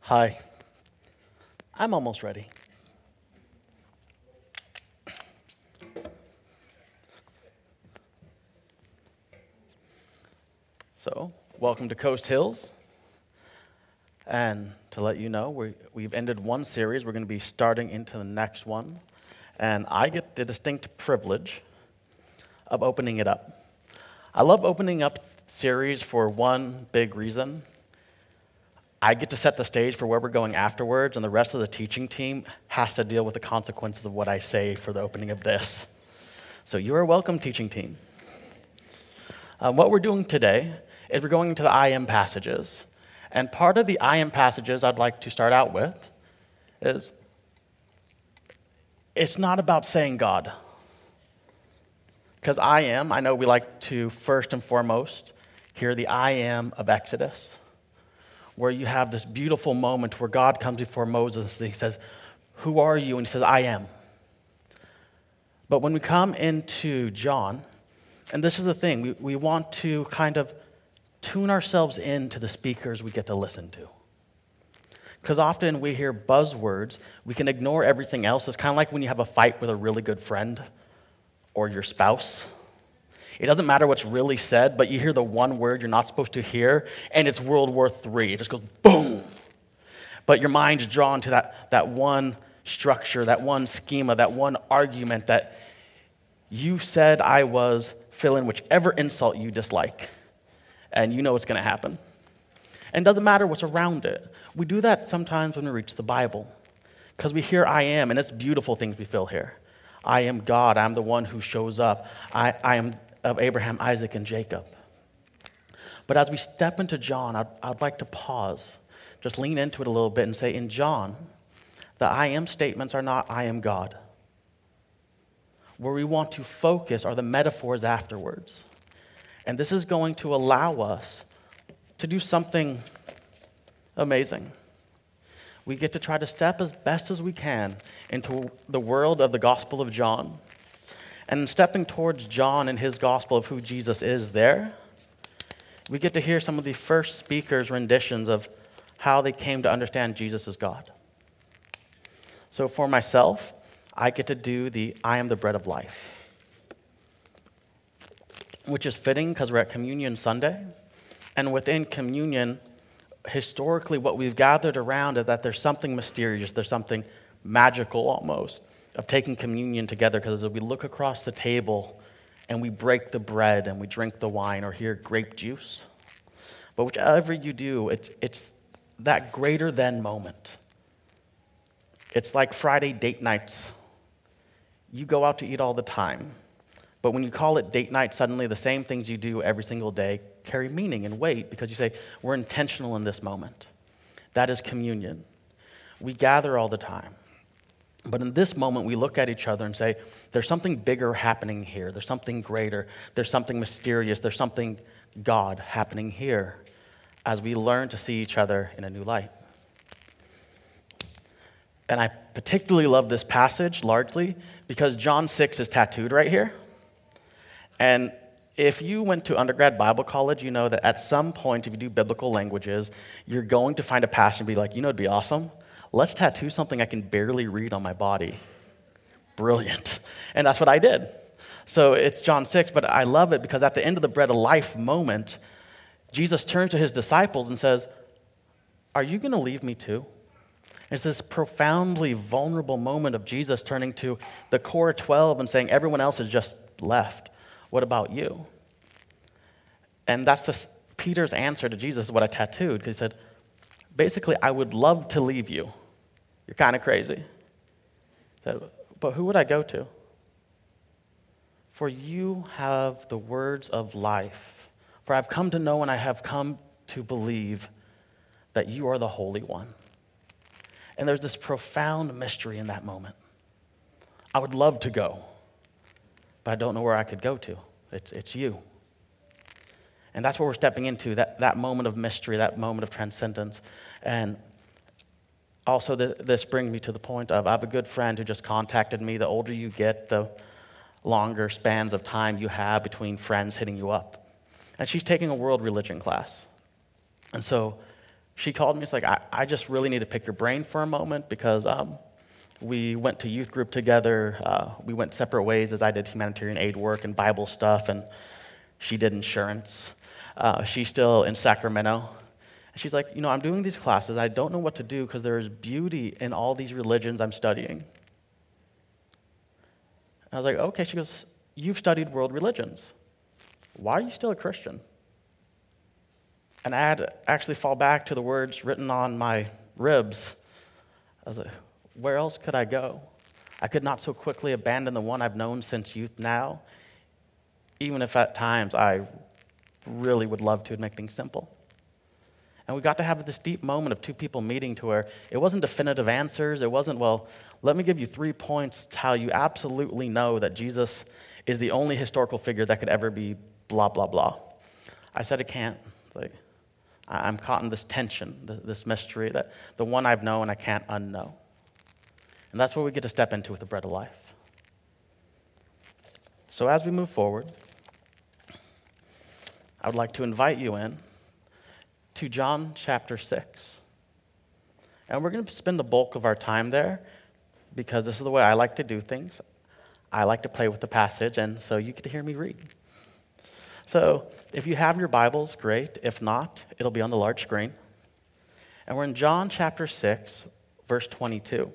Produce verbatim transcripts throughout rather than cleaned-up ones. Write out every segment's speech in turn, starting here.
Hi. I'm almost ready. So, welcome to Coast Hills. And to let you know, we, we've ended one series. We're going to be starting into the next one. And I get the distinct privilege of opening it up. I love opening up series for one big reason. I get to set the stage for where we're going afterwards, and the rest of the teaching team has to deal with the consequences of what I say for the opening of this. So you are welcome, teaching team. Um, what we're doing today is we're going into the I am passages. And part of the I am passages I'd like to start out with is it's not about saying God. Because I am, I know we like to first and foremost hear the I am of Exodus, where you have this beautiful moment where God comes before Moses and he says, "Who are you?" And he says, "I am." But when we come into John, and this is the thing, we, we want to kind of tune ourselves into the speakers we get to listen to. Because often we hear buzzwords, we can ignore everything else. It's kind of like when you have a fight with a really good friend or your spouse. It doesn't matter what's really said, but you hear the one word you're not supposed to hear, and it's World War Three. It just goes boom. But your mind's drawn to that, that one structure, that one schema, that one argument that you said I was, fill in whichever insult you dislike, and you know what's going to happen. And it doesn't matter what's around it. We do that sometimes when we reach the Bible, because we hear I am, and it's beautiful things we feel here. I am God. I'm the one who shows up. I, I am of Abraham, Isaac, and Jacob. But as we step into John, I'd, I'd like to pause, just lean into it a little bit and say, in John, the I am statements are not I am God. Where we want to focus are the metaphors afterwards. And this is going to allow us to do something amazing. We get to try to step as best as we can into the world of the Gospel of John. And in stepping towards John and his gospel of who Jesus is there, we get to hear some of the first speakers' renditions of how they came to understand Jesus as God. So for myself, I get to do the I am the bread of life, which is fitting because we're at Communion Sunday. And within communion, historically, what we've gathered around is that there's something mysterious, there's something magical almost of taking communion together, because as we look across the table and we break the bread and we drink the wine or hear grape juice, but whichever you do, it's, it's that greater than moment. It's like Friday date nights. You go out to eat all the time, but when you call it date night, suddenly the same things you do every single day carry meaning and weight, because you say, we're intentional in this moment. That is communion. We gather all the time. But in this moment, we look at each other and say, there's something bigger happening here. There's something greater. There's something mysterious. There's something God happening here as we learn to see each other in a new light. And I particularly love this passage largely because John six is tattooed right here. And if you went to undergrad Bible college, you know that at some point, if you do biblical languages, you're going to find a passage and be like, you know, it'd be awesome. Let's tattoo something I can barely read on my body. Brilliant. And that's what I did. So it's John six, but I love it because at the end of the bread of life moment, Jesus turns to his disciples and says, are you going to leave me too? It's this profoundly vulnerable moment of Jesus turning to the core twelve and saying, everyone else has just left. What about you? And that's the, Peter's answer to Jesus is what I tattooed, because he said, basically, I would love to leave you. You're kind of crazy. He said, but who would I go to? For you have the words of life. For I've come to know and I have come to believe that you are the Holy One. And there's this profound mystery in that moment. I would love to go, but I don't know where I could go to. It's, it's you. And that's what we're stepping into, that, that moment of mystery, that moment of transcendence. And also the, this brings me to the point of, I have a good friend who just contacted me. The older you get, the longer spans of time you have between friends hitting you up. And she's taking a world religion class. And so she called me. It's like, I, I just really need to pick your brain for a moment because um, we went to youth group together. Uh, we went separate ways as I did humanitarian aid work and Bible stuff, and she did insurance. Uh, she's still in Sacramento. And she's like, you know, I'm doing these classes. I don't know what to do because there is beauty in all these religions I'm studying. I was like, okay. She goes, you've studied world religions. Why are you still a Christian? And I had to actually fall back to the words written on my ribs. I was like, where else could I go? I could not so quickly abandon the one I've known since youth now, even if at times I really would love to make things simple. And we got to have this deep moment of two people meeting to where it wasn't definitive answers. It wasn't, well, let me give you three points to how you absolutely know that Jesus is the only historical figure that could ever be blah, blah, blah. I said, it can't. It's like, I'm caught in this tension, this mystery, that the one I've known I can't unknow. And that's what we get to step into with the bread of life. So as we move forward, I would like to invite you in to John chapter six. And we're going to spend the bulk of our time there because this is the way I like to do things. I like to play with the passage, and so you get to hear me read. So if you have your Bibles, great. If not, it'll be on the large screen. And we're in John chapter six, verse twenty-two.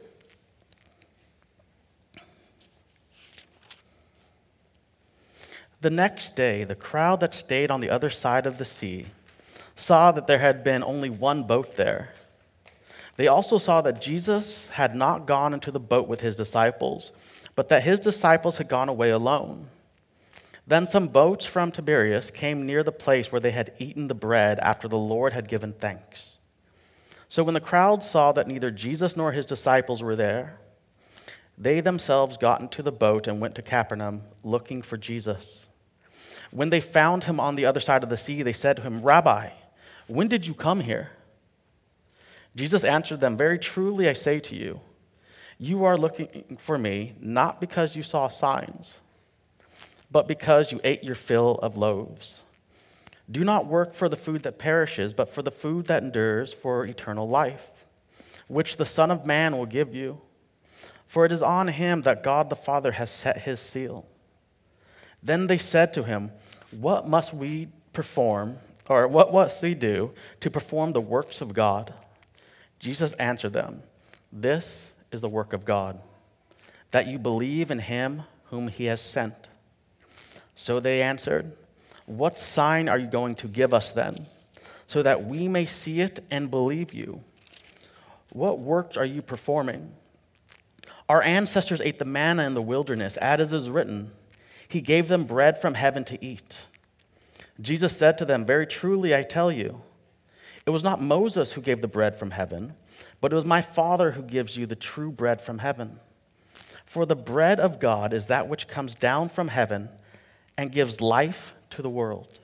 The next day, the crowd that stayed on the other side of the sea saw that there had been only one boat there. They also saw that Jesus had not gone into the boat with his disciples, but that his disciples had gone away alone. Then some boats from Tiberias came near the place where they had eaten the bread after the Lord had given thanks. So when the crowd saw that neither Jesus nor his disciples were there, they themselves got into the boat and went to Capernaum looking for Jesus. When they found him on the other side of the sea, they said to him, Rabbi, when did you come here? Jesus answered them, very truly I say to you, you are looking for me not because you saw signs, but because you ate your fill of loaves. Do not work for the food that perishes, but for the food that endures for eternal life, which the Son of Man will give you. For it is on him that God the Father has set his seal. Then they said to him, what must we perform, or what must we do to perform the works of God? Jesus answered them, this is the work of God, that you believe in him whom he has sent. So they answered, what sign are you going to give us then, so that we may see it and believe you? What works are you performing? Our ancestors ate the manna in the wilderness, as is written, he gave them bread from heaven to eat. Jesus said to them, very truly I tell you, it was not Moses who gave the bread from heaven, but it was my Father who gives you the true bread from heaven. For the bread of God is that which comes down from heaven and gives life to the world.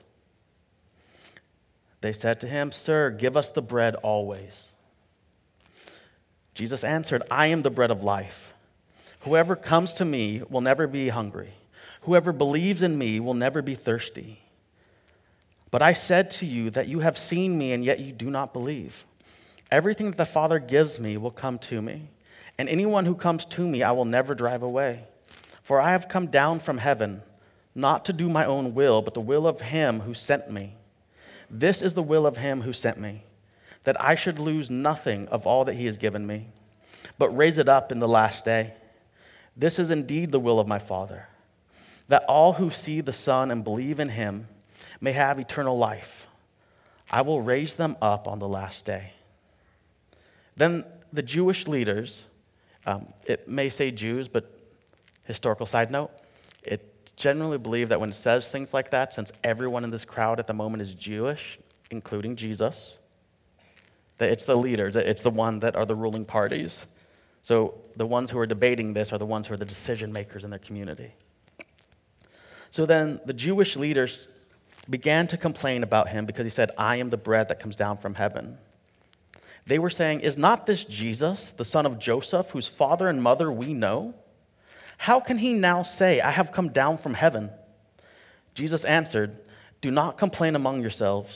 They said to him, sir, give us the bread always. Jesus answered, I am the bread of life. Whoever comes to me will never be hungry. Whoever believes in me will never be thirsty. But I said to you that you have seen me, and yet you do not believe. Everything that the Father gives me will come to me, and anyone who comes to me I will never drive away. For I have come down from heaven, not to do my own will, but the will of him who sent me. This is the will of him who sent me, that I should lose nothing of all that he has given me, but raise it up in the last day. This is indeed the will of my Father, that all who see the Son and believe in him may have eternal life. I will raise them up on the last day. Then the Jewish leaders, um, it may say Jews, but historical side note, it's generally believed that when it says things like that, since everyone in this crowd at the moment is Jewish, including Jesus, that it's the leaders, it's the one that are the ruling parties. So the ones who are debating this are the ones who are the decision makers in their community. So then the Jewish leaders began to complain about him because he said, I am the bread that comes down from heaven. They were saying, is not this Jesus, the son of Joseph, whose father and mother we know? How can he now say, I have come down from heaven? Jesus answered, do not complain among yourselves.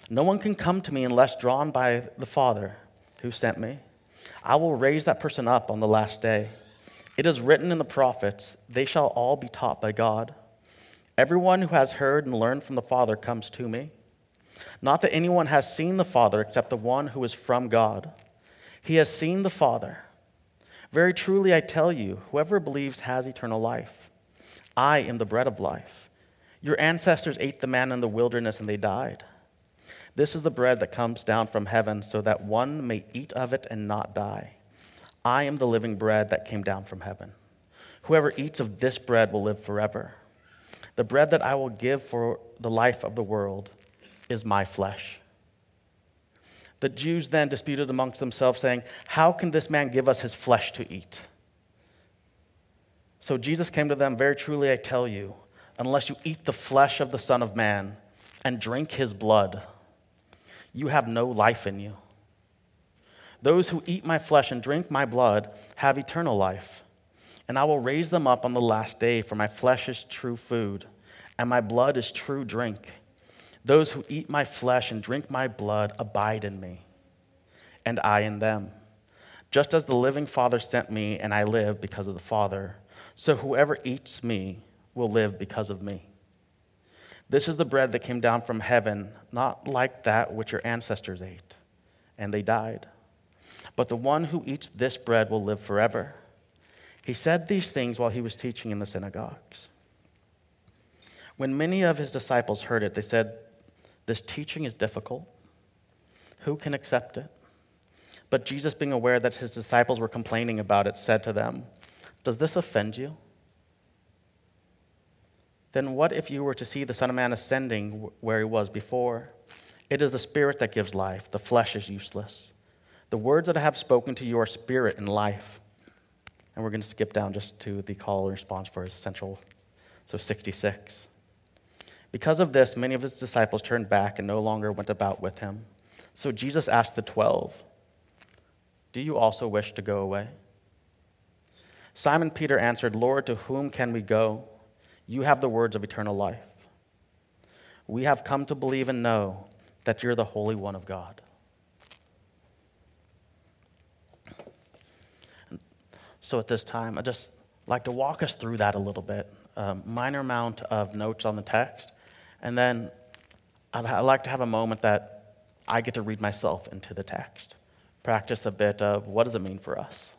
No one can come to me unless drawn by the Father who sent me. I will raise that person up on the last day. It is written in the prophets, they shall all be taught by God. Everyone who has heard and learned from the Father comes to me. Not that anyone has seen the Father except the one who is from God. He has seen the Father. Very truly I tell you, whoever believes has eternal life. I am the bread of life. Your ancestors ate the manna in the wilderness and they died. This is the bread that comes down from heaven so that one may eat of it and not die. I am the living bread that came down from heaven. Whoever eats of this bread will live forever. The bread that I will give for the life of the world is my flesh. The Jews then disputed amongst themselves, saying, how can this man give us his flesh to eat? So Jesus came to them, very truly I tell you, unless you eat the flesh of the Son of Man and drink his blood, you have no life in you. Those who eat my flesh and drink my blood have eternal life, and I will raise them up on the last day, for my flesh is true food, and my blood is true drink. Those who eat my flesh and drink my blood abide in me, and I in them. Just as the living Father sent me, and I live because of the Father, so whoever eats me will live because of me. This is the bread that came down from heaven, not like that which your ancestors ate, and they died. But the one who eats this bread will live forever. He said these things while he was teaching in the synagogues. When many of his disciples heard it, they said, this teaching is difficult. Who can accept it? But Jesus, being aware that his disciples were complaining about it, said to them, does this offend you? Then what if you were to see the Son of Man ascending where he was before? It is the Spirit that gives life. The flesh is useless. The words that I have spoken to you are spirit and life. And we're going to skip down just to the call and response for his central, so sixty-six. Because of this, many of his disciples turned back and no longer went about with him. So Jesus asked the twelve, do you also wish to go away? Simon Peter answered, Lord, to whom can we go? You have the words of eternal life. We have come to believe and know that you're the Holy One of God. So at this time, I'd just like to walk us through that a little bit. A minor amount of notes on the text. And then I'd, I'd like to have a moment that I get to read myself into the text. Practice a bit of what does it mean for us.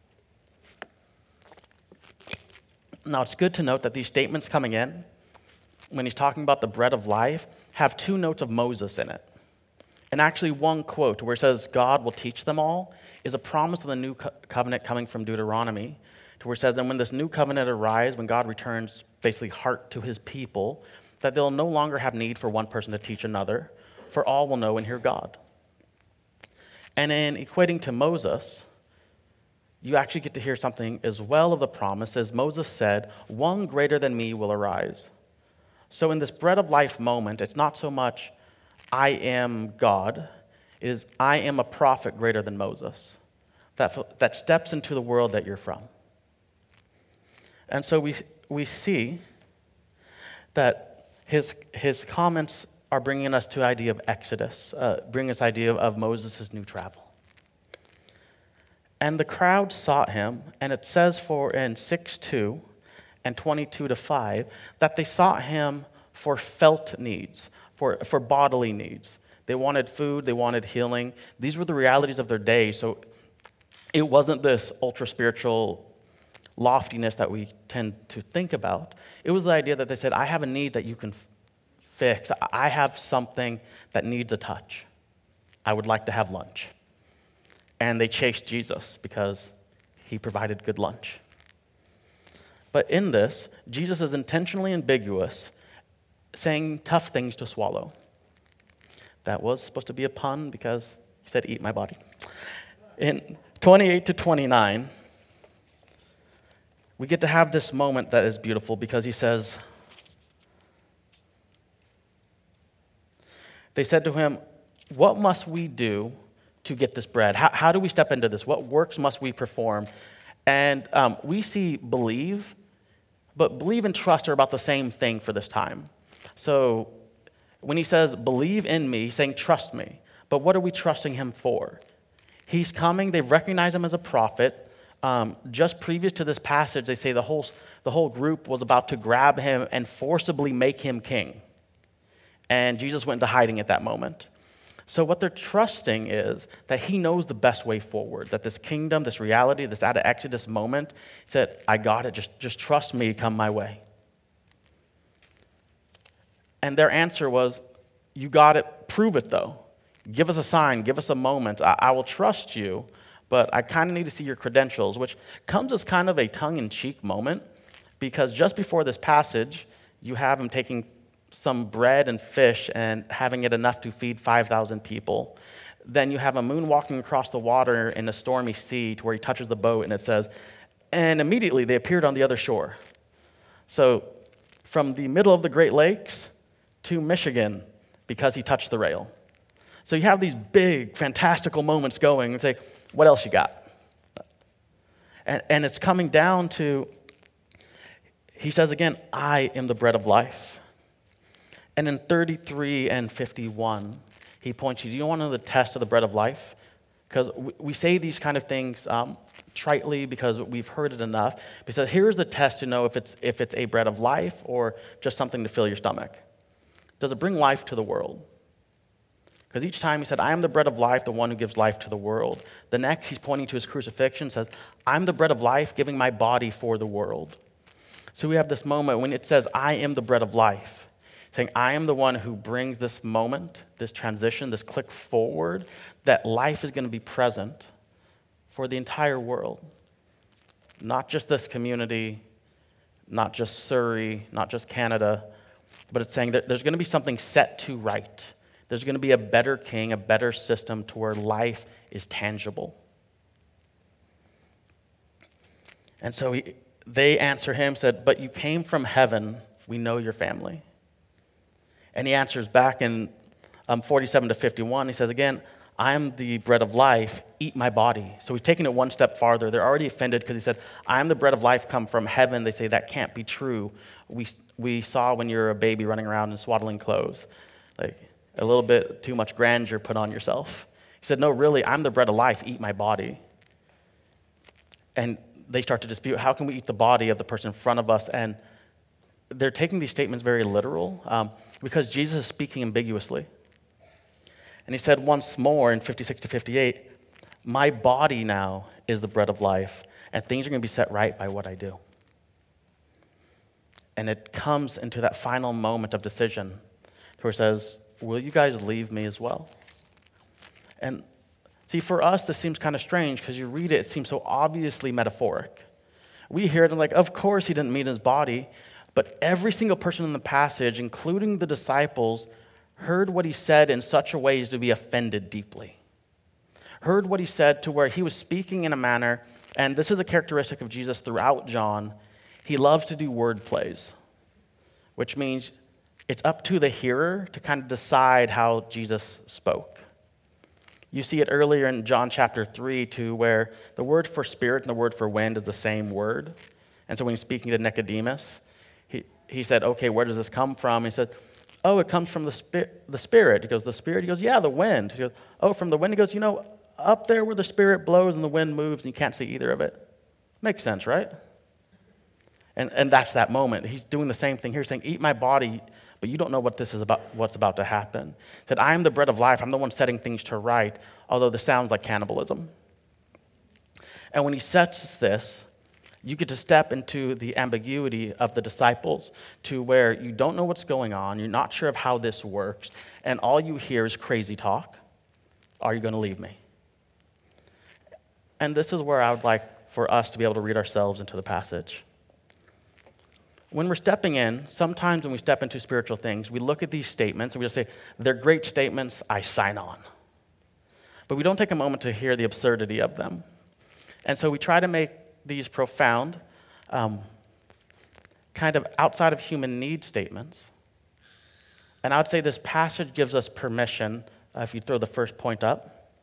Now, it's good to note that these statements coming in, when he's talking about the bread of life, have two notes of Moses in it. And actually one quote where it says, God will teach them all, is a promise of the new co- covenant coming from Deuteronomy, to where it says, then when this new covenant arrives, when God returns basically heart to his people, that they'll no longer have need for one person to teach another, for all will know and hear God. And in equating to Moses, you actually get to hear something as well of the promise, as Moses said, one greater than me will arise. So in this bread of life moment, it's not so much I am God, it is I am a prophet greater than Moses that, that steps into the world that you're from. And so we, we see that his, his comments are bringing us to the idea of Exodus, uh, bringing us idea of, of Moses' new travel. And the crowd sought him, and it says for in six two and twenty-two to five that they sought him for felt needs, for, for bodily needs. They wanted food, they wanted healing. These were the realities of their day, so it wasn't this ultra-spiritual loftiness that we tend to think about. It was the idea that they said, I have a need that you can f- fix. I have something that needs a touch. I would like to have lunch. And they chased Jesus because he provided good lunch. But in this, Jesus is intentionally ambiguous, saying tough things to swallow. That was supposed to be a pun because he said, eat my body. In twenty-eight to twenty-nine, we get to have this moment that is beautiful because he says, they said to him, what must we do to get this bread? How, how do we step into this? What works must we perform? And um, we see believe, but believe and trust are about the same thing for this time. So When he says, believe in me, he's saying, trust me. But what are we trusting him for? He's coming. They've recognized him as a prophet. Um, just previous to this passage, they say the whole, the whole group was about to grab him and forcibly make him king. And Jesus went into hiding at that moment. So what they're trusting is that he knows the best way forward, that this kingdom, this reality, this out of Exodus moment, he said, I got it, just, just trust me, come my way. And their answer was, you got it, prove it though. Give us a sign, give us a moment. I, I will trust you, but I kind of need to see your credentials, which comes as kind of a tongue-in-cheek moment, because just before this passage, you have him taking some bread and fish and having it enough to feed five thousand people. Then you have a moon walking across the water in a stormy sea to where he touches the boat, and it says, and immediately they appeared on the other shore. So from the middle of the Great Lakes to Michigan, because he touched the rail. So you have these big, fantastical moments going, and say, what else you got? And, and it's coming down to, he says again, I am the bread of life. And in thirty-three and fifty-one, he points you, do you want to know the test of the bread of life? Because we say these kind of things um, tritely because we've heard it enough. He says, here's the test to know if it's, if it's a bread of life or just something to fill your stomach. Does it bring life to the world? Because each time he said, I am the bread of life, the one who gives life to the world. The next, he's pointing to his crucifixion, says, I'm the bread of life, giving my body for the world. So we have this moment when it says, I am the bread of life. Saying, I am the one who brings this moment, this transition, this click forward, that life is going to be present for the entire world. Not just this community, not just Surrey, not just Canada, but it's saying that there's going to be something set to right. There's going to be a better king, a better system to where life is tangible. And so he, they answer him, said, but you came from heaven, we know your family. And he answers back in um, forty-seven to fifty-one. He says, again, I am the bread of life, eat my body. So he's taking it one step farther. They're already offended because he said, I am the bread of life come from heaven. They say that can't be true. We, we saw when you're a baby running around in swaddling clothes. Like a little bit too much grandeur put on yourself. He said, no, really, I'm the bread of life, eat my body. And they start to dispute, how can we eat the body of the person in front of us? And they're taking these statements very literal um, because Jesus is speaking ambiguously. And he said once more in fifty-six to fifty-eight, my body now is the bread of life, and things are going to be set right by what I do. And it comes into that final moment of decision where it says, will you guys leave me as well? And see, for us, this seems kind of strange because you read it, it seems so obviously metaphoric. We hear it and like, of course he didn't mean his body. But every single person in the passage, including the disciples, heard what he said in such a way as to be offended deeply. Heard what he said to where he was speaking in a manner, and this is a characteristic of Jesus throughout John, he loves to do word plays, which means it's up to the hearer to kind of decide how Jesus spoke. You see it earlier in John chapter three, too, where the word for spirit and the word for wind is the same word. And so when he's speaking to Nicodemus, He, he said, okay, where does this come from? He said, oh, it comes from the, spir- the Spirit. He goes, the Spirit? He goes, yeah, the wind. He goes, oh, from the wind? He goes, you know, up there where the Spirit blows and the wind moves and you can't see either of it. Makes sense, right? And, and that's that moment. He's doing the same thing here, saying, eat my body, but you don't know what this is about, what's about to happen. He said, I am the bread of life. I'm the one setting things to right, although this sounds like cannibalism. And when he sets this, you get to step into the ambiguity of the disciples to where you don't know what's going on, you're not sure of how this works, and all you hear is crazy talk. Are you going to leave me? And this is where I would like for us to be able to read ourselves into the passage. When we're stepping in, sometimes when we step into spiritual things, we look at these statements and we just say, they're great statements, I sign on. But we don't take a moment to hear the absurdity of them. And so we try to make these profound, um, kind of outside of human need statements. And I would say this passage gives us permission, uh, if you throw the first point up,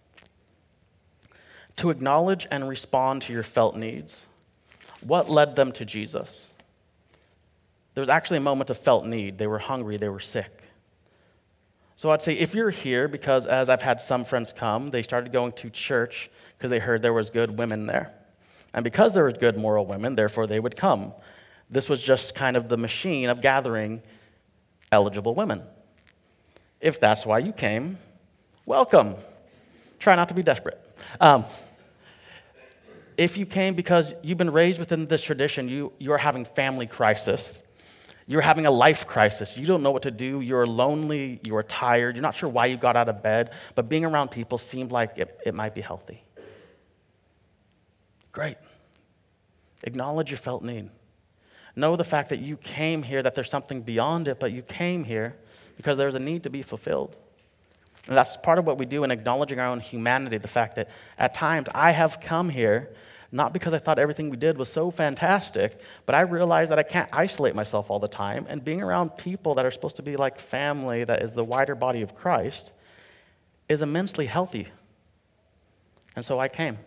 to acknowledge and respond to your felt needs. What led them to Jesus? There was actually a moment of felt need. They were hungry, they were sick. So I'd say if you're here, because as I've had some friends come, they started going to church because they heard there was good women there. And because there were good moral women, therefore they would come. This was just kind of the machine of gathering eligible women. If that's why you came, welcome. Try not to be desperate. Um, if you came because you've been raised within this tradition, you, you're having family crisis. You're having a life crisis. You don't know what to do. You're lonely. You're tired. You're not sure why you got out of bed, but being around people seemed like it, it might be healthy. Great. Acknowledge your felt need. Know the fact that you came here, that there's something beyond it, but you came here because there's a need to be fulfilled. And that's part of what we do in acknowledging our own humanity, the fact that at times I have come here not because I thought everything we did was so fantastic, but I realized that I can't isolate myself all the time, and being around people that are supposed to be like family, that is the wider body of Christ, is immensely healthy. And so I came.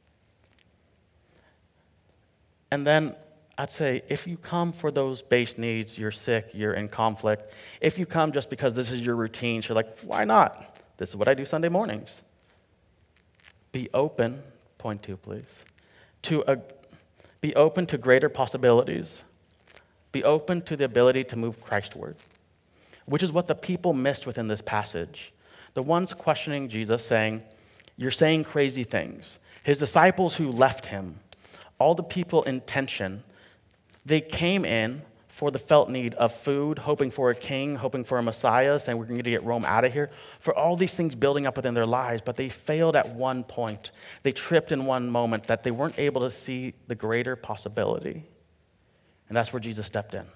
And then I'd say, if you come for those base needs, you're sick, you're in conflict. If you come just because this is your routine, so you're like, why not? This is what I do Sunday mornings. Be open, point two, please, to a, be open to greater possibilities. Be open to the ability to move Christward, which is what the people missed within this passage. The ones questioning Jesus saying, you're saying crazy things. His disciples who left him, all the people in tension, they came in for the felt need of food, hoping for a king, hoping for a Messiah, saying we're going to get Rome out of here, for all these things building up within their lives, but they failed at one point. They tripped in one moment that they weren't able to see the greater possibility. And that's where Jesus stepped in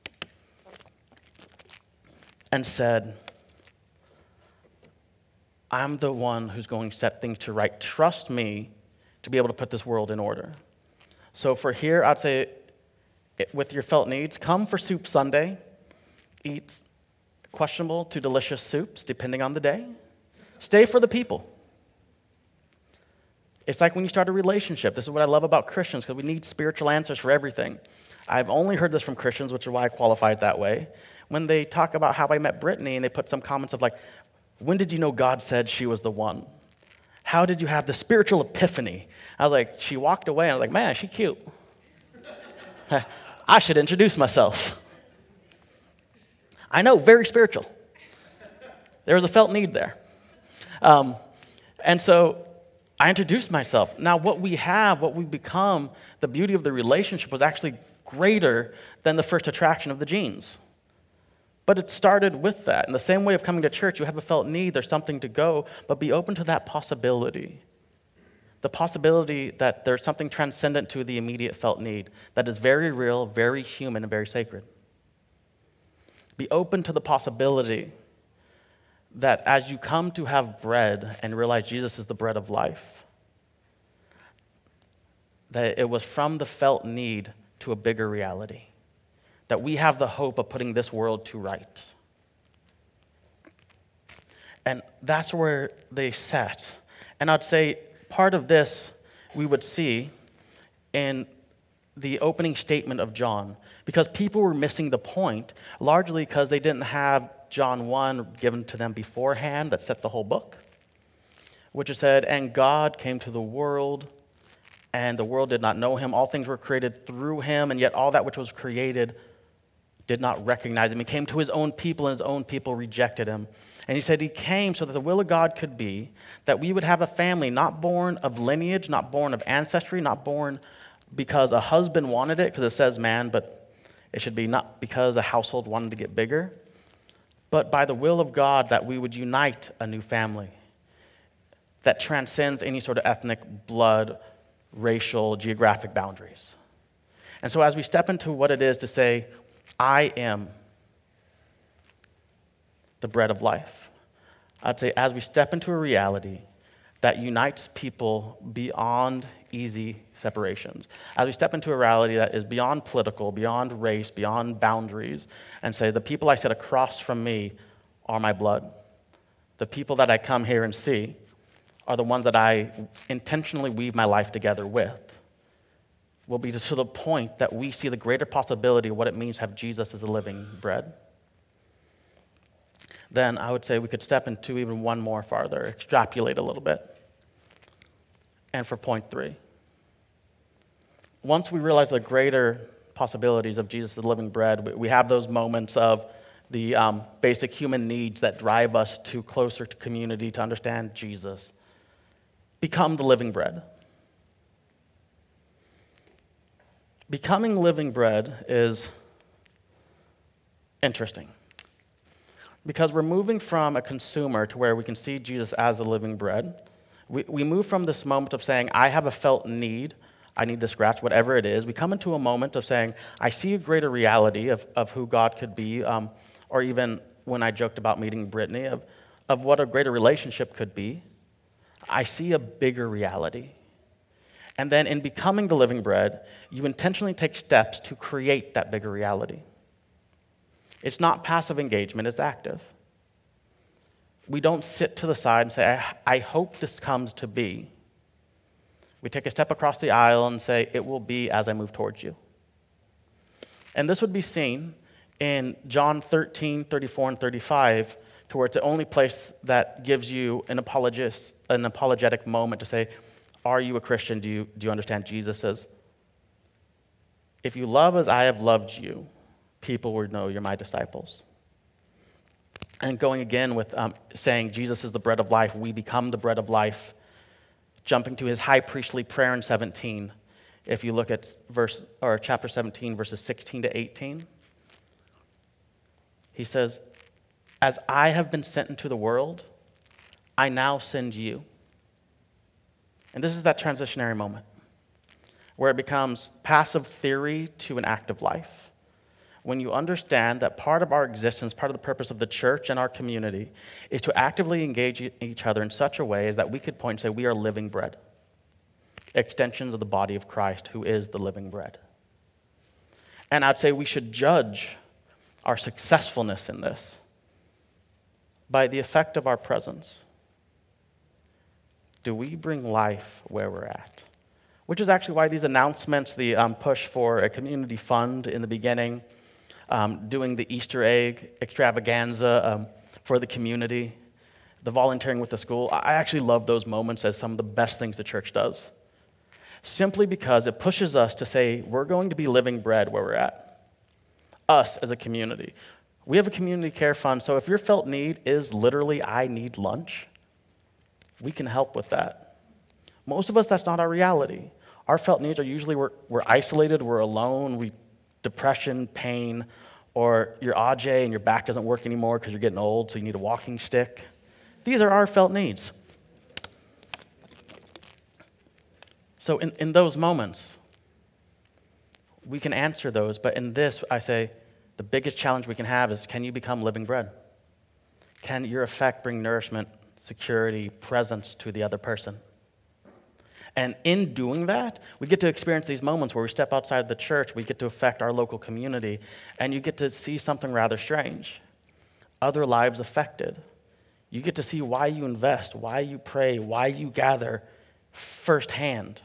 and said, I'm the one who's going to set things to right. Trust me to be able to put this world in order. So for here, I'd say, with your felt needs, come for Soup Sunday. Eat questionable to delicious soups, depending on the day. Stay for the people. It's like when you start a relationship. This is what I love about Christians, because we need spiritual answers for everything. I've only heard this from Christians, which is why I qualify it that way. When they talk about how I met Brittany, and they put some comments of like, when did you know God said she was the one? How did you have the spiritual epiphany? I was like, she walked away, and I was like, man, she's cute. I should introduce myself. I know, very spiritual. There was a felt need there. Um, and so I introduced myself. Now, what we have, what we become, the beauty of the relationship was actually greater than the first attraction of the genes. But it started with that. In the same way of coming to church, you have a felt need, there's something to go, but be open to that possibility. The possibility that there's something transcendent to the immediate felt need that is very real, very human, and very sacred. Be open to the possibility that as you come to have bread and realize Jesus is the bread of life, that it was from the felt need to a bigger reality, that we have the hope of putting this world to right. And that's where they sat. And I'd say, part of this we would see in the opening statement of John, because people were missing the point, largely because they didn't have John one given to them beforehand that set the whole book, which it said, and God came to the world, and the world did not know him. All things were created through him, and yet all that which was created did not recognize him. He came to his own people, and his own people rejected him. And he said he came so that the will of God could be that we would have a family not born of lineage, not born of ancestry, not born because a husband wanted it, because it says man, but it should be not because a household wanted to get bigger, but by the will of God that we would unite a new family that transcends any sort of ethnic, blood, racial, geographic boundaries. And so as we step into what it is to say, I am the bread of life, I'd say as we step into a reality that unites people beyond easy separations, as we step into a reality that is beyond political, beyond race, beyond boundaries, and say the people I sit across from me are my blood. The people that I come here and see are the ones that I intentionally weave my life together with, will be to the point that we see the greater possibility of what it means to have Jesus as a living bread. then I would say we could step into even one more farther, extrapolate a little bit. And for point three, once we realize the greater possibilities of Jesus, the living bread, we have those moments of the um, basic human needs that drive us to closer to community, to understand Jesus. Become the living bread. Becoming living bread is interesting because we're moving from a consumer to where we can see Jesus as the living bread. We, we move from this moment of saying, I have a felt need, I need to scratch, whatever it is. We come into a moment of saying, I see a greater reality of, of who God could be, um, or even when I joked about meeting Brittany, of, of what a greater relationship could be. I see a bigger reality. And then in becoming the living bread, you intentionally take steps to create that bigger reality. It's not passive engagement, it's active. We don't sit to the side and say, I, I hope this comes to be. We take a step across the aisle and say, it will be as I move towards you. And this would be seen in John thirteen, thirty-four, and thirty-five, to where it's the only place that gives you an, apologist, an apologetic moment to say, are you a Christian? Do you, do you understand Jesus as, if you love as I have loved you, people will know you're my disciples. And going again with um, saying Jesus is the bread of life, we become the bread of life. Jumping to his high priestly prayer in seventeen, if you look at verse or chapter seventeen, verses sixteen to eighteen, he says, as I have been sent into the world, I now send you. And this is that transitionary moment where it becomes passive theory to an active life. When you understand that part of our existence, part of the purpose of the church and our community is to actively engage each other in such a way that we could point and say, we are living bread, extensions of the body of Christ, who is the living bread. And I'd say we should judge our successfulness in this by the effect of our presence. Do we bring life where we're at? Which is actually why these announcements, the um, push for a community fund in the beginning, um, doing the Easter egg extravaganza um, for the community, the volunteering with the school, I actually love those moments as some of the best things the church does. Simply because it pushes us to say, we're going to be living bread where we're at. Us as a community. We have a community care fund, so if your felt need is literally, I need lunch, we can help with that. Most of us, that's not our reality. Our felt needs are usually we're, we're isolated, we're alone, we depression, pain, or you're A J and your back doesn't work anymore because you're getting old, so you need a walking stick. These are our felt needs. So in, in those moments, we can answer those, but in this, I say, the biggest challenge we can have is, can you become living bread? Can your effect bring nourishment, security, presence to the other person? And in doing that, we get to experience these moments where we step outside the church, we get to affect our local community, and you get to see something rather strange. Other lives affected. You get to see why you invest, why you pray, why you gather firsthand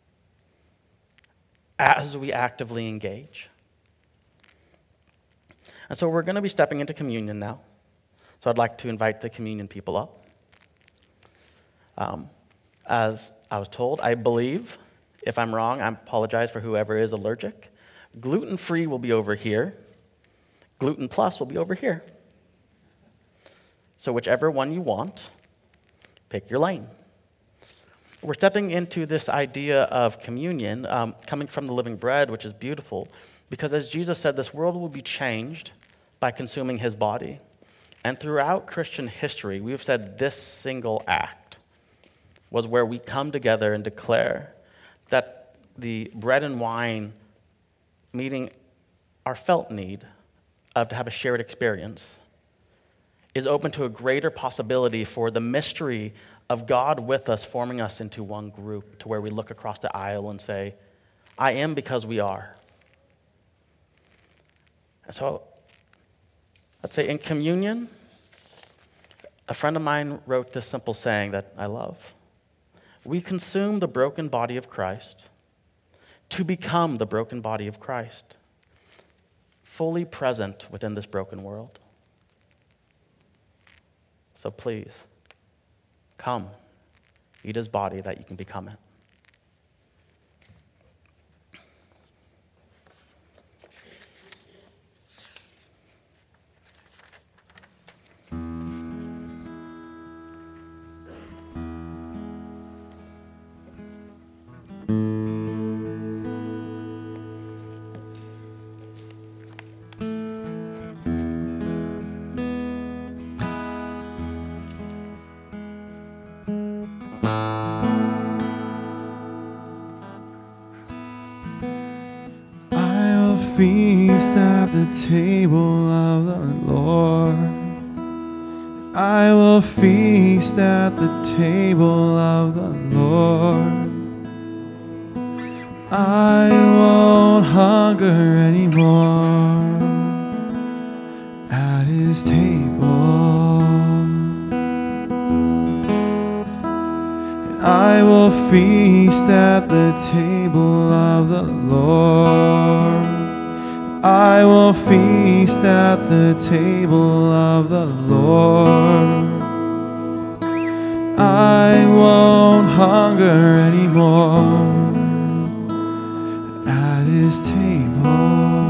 as we actively engage. And so we're going to be stepping into communion now. So I'd like to invite the communion people up. Um, as I was told, I believe, if I'm wrong, I apologize for whoever is allergic. Gluten-free will be over here. Gluten plus will be over here. So whichever one you want, pick your lane. We're stepping into this idea of communion, um, coming from the living bread, which is beautiful, because as Jesus said, this world will be changed by consuming his body. And throughout Christian history, we've said this single act was where we come together and declare that the bread and wine meeting our felt need of to have a shared experience is open to a greater possibility for the mystery of God with us, forming us into one group, to where we look across the aisle and say, I am because we are. And so, let's say in communion, a friend of mine wrote this simple saying that I love. We consume the broken body of Christ to become the broken body of Christ, fully present within this broken world. So please, come, eat his body that you can become it. Feast at the table of the Lord. I will feast at the table of the Lord. I won't hunger anymore at his table. And I will feast at the table of the Lord. I will feast at the table of the Lord. I won't hunger anymore at his table.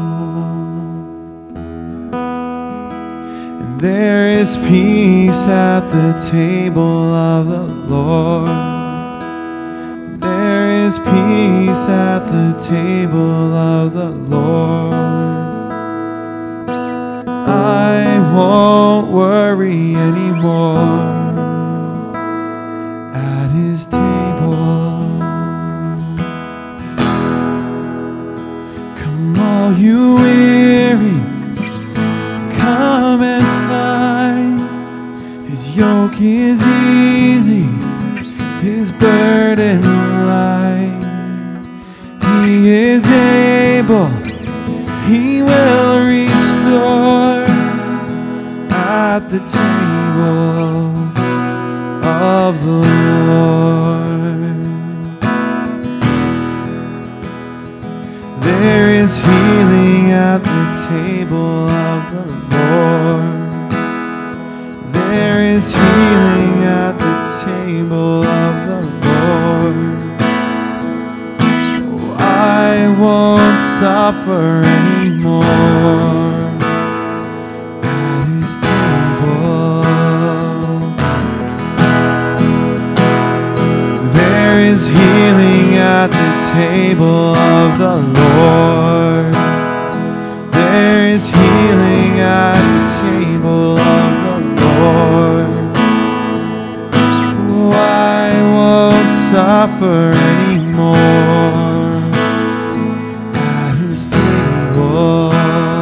And there is peace at the table of the Lord. There is peace at the table of the Lord. I won't worry anymore at his table. Come all you weary, come and find his yoke is easy, his burden light. He is able, he will restore at the table of the Lord. There is healing at the table of the Lord. There is healing at the table of the Lord. Oh, I won't suffer anymore at his table. There is healing at the table of the Lord. There is healing at the table of the Lord. Oh, I won't suffer anymore at his table.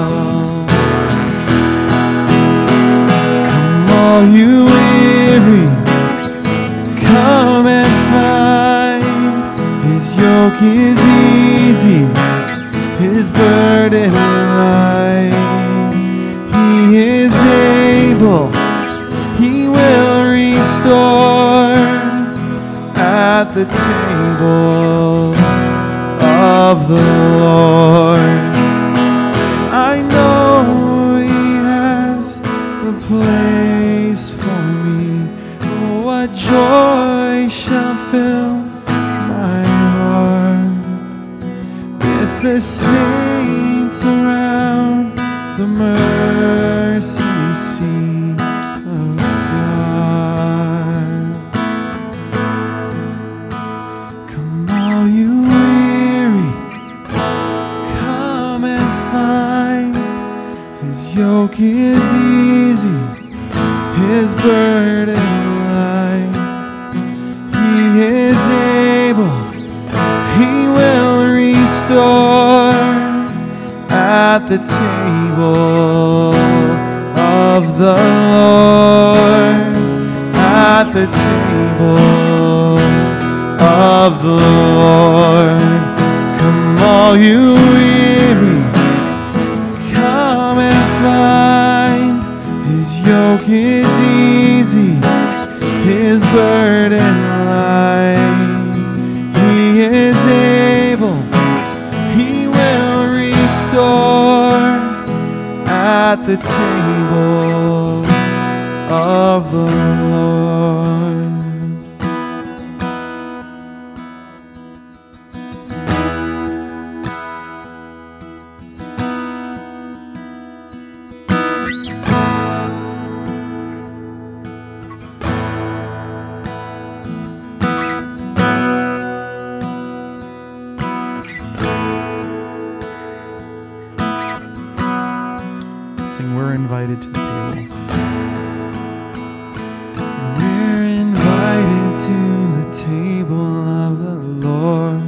Come all you weary, come and find his yoke is easy, his burden light. He is able, he will restore at the table of the Lord. I know he has a place for me. Oh, what joy shall fill my heart with the saints around the mercy seat of God. Come all you weary, come and find his yoke is easy, his burden light. He is able, he will restore at the table of the Lord. At the table of the Lord. Come all you weary, come and find his yoke is easy, his burden light. He is able, he will restore at the table of of the Lord. Sing, we're invited to the table. We're invited to the table of the Lord.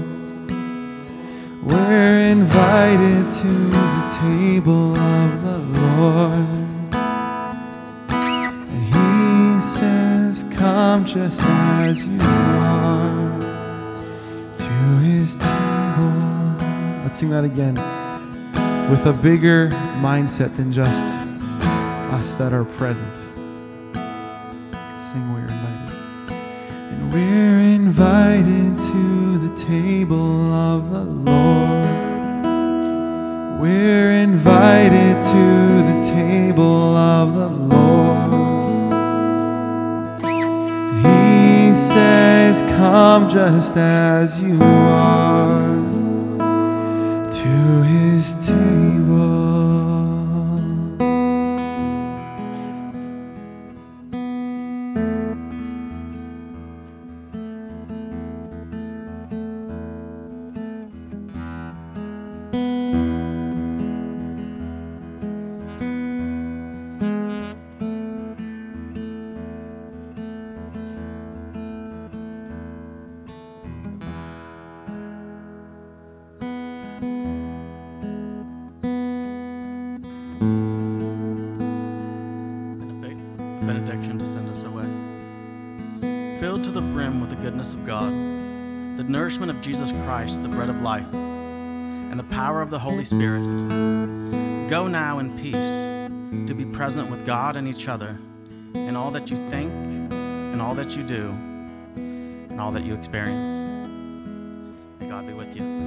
We're invited to the table of the Lord. And he says, come just as you are to his table. Let's sing that again. With a bigger mindset than just us that are present. Sing, we're invited. And we're invited to the table of the Lord. We're invited to the table of the Lord. He says, come just as you are to his table. Benediction to send us away. Filled to the brim with the goodness of God, the nourishment of Jesus Christ, the bread of life, and the power of the Holy Spirit, go now in peace to be present with God and each other in all that you think, in all that you do, and all that you experience. May God be with you.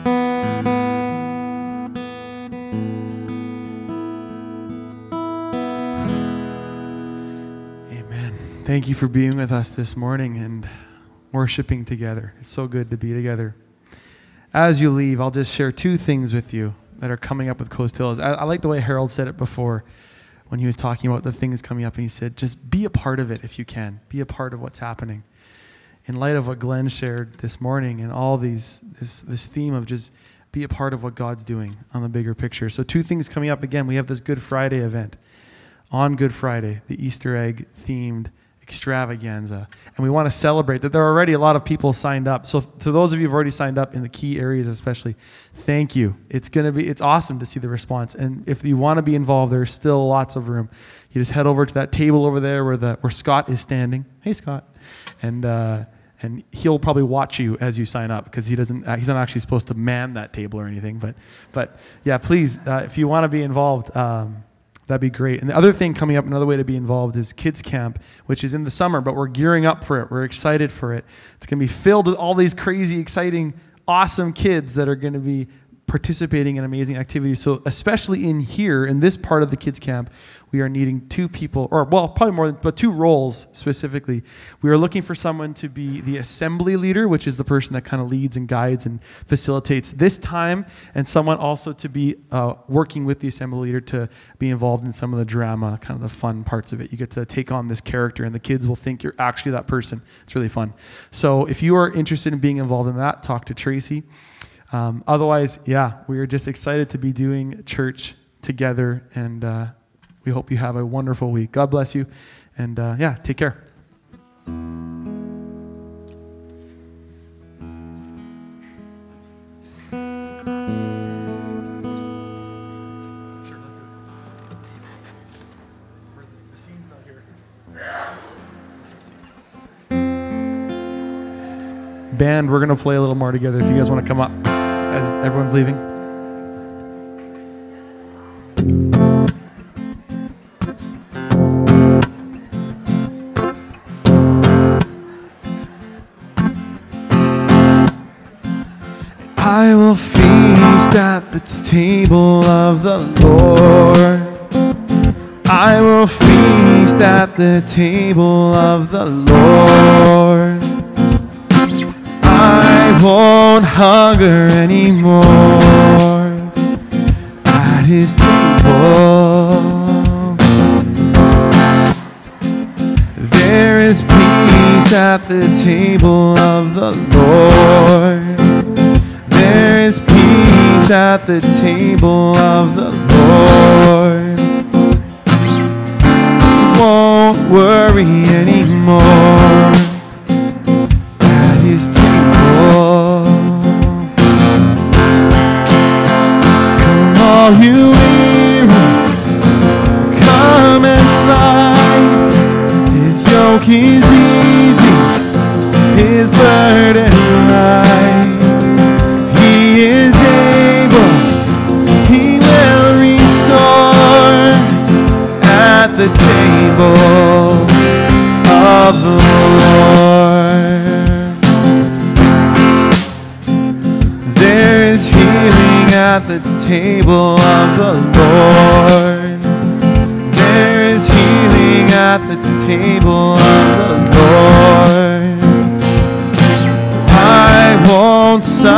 Thank you for being with us this morning and worshiping together. It's so good to be together. As you leave, I'll just share two things with you that are coming up with Coast Hills. I, I like the way Harold said it before when he was talking about the things coming up, and he said, just be a part of it if you can. Be a part of what's happening. In light of what Glenn shared this morning and all these, this, this theme of just be a part of what God's doing on the bigger picture. So two things coming up. Again, we have this Good Friday event on Good Friday, the Easter egg themed extravaganza, and we want to celebrate that there are already a lot of people signed up. So to those of you who've already signed up in the key areas especially, thank you. It's going to be, it's awesome to see the response. And if you want to be involved, there's still lots of room. You just head over to that table over there where the where Scott is standing. Hey, Scott. And uh, and he'll probably watch you as you sign up because he doesn't, uh, he's not actually supposed to man that table or anything. But, but yeah, please, uh, if you want to be involved, um, that'd be great. And the other thing coming up, another way to be involved is Kids Camp, which is in the summer, but we're gearing up for it. We're excited for it. It's going to be filled with all these crazy, exciting, awesome kids that are going to be participating in amazing activities. So especially in here, in this part of the Kids Camp, we are needing two people, or well, probably more, but two roles specifically. We are looking for someone to be the assembly leader, which is the person that kind of leads and guides and facilitates this time, and someone also to be uh, working with the assembly leader to be involved in some of the drama, kind of the fun parts of it. You get to take on this character, and the kids will think you're actually that person. It's really fun. So if you are interested in being involved in that, talk to Tracy. Um, otherwise, yeah, we are just excited to be doing church together, and uh, we hope you have a wonderful week. God bless you, and uh, yeah, take care. Band, we're going to play a little more together if you guys want to come up as everyone's leaving. I will feast at the table of the Lord. I will feast at the table of the Lord. I won't hunger anymore at his table. There is peace at the table of the Lord. There is peace at the table of the Lord. Won't worry anymore at his table. Come all you weary, come and find. His yoke is easy, his burden light. He is able, he will restore at the table of the Lord. There is healing at the table of the Lord. There is healing at the table